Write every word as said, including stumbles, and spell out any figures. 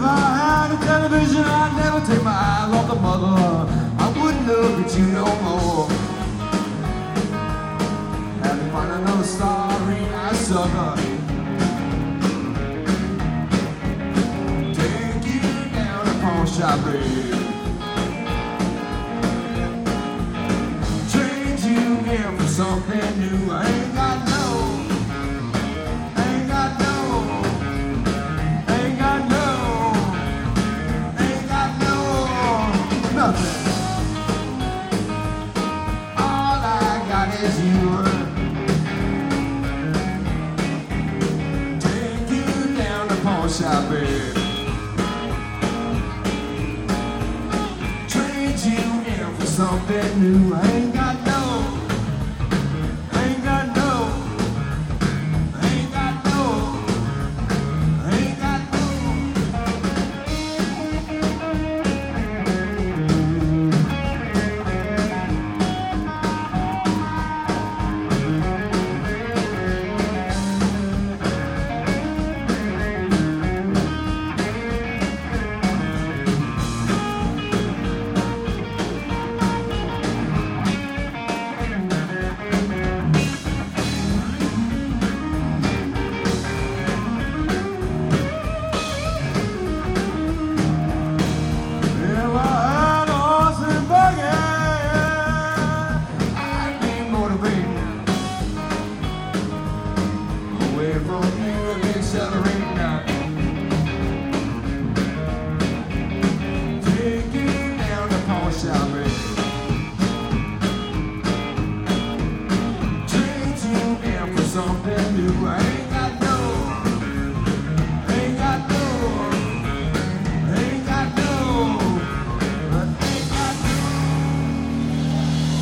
I had a television, I'd never take my eyes off the mother. I wouldn't look at you no more. Had to find another starry eyed sucker. Take you down to pawn shop, babe. Trade you in for something new. I ain't got no. All I got is you. Take you down to pawn shop, babe. Trade you in for something new.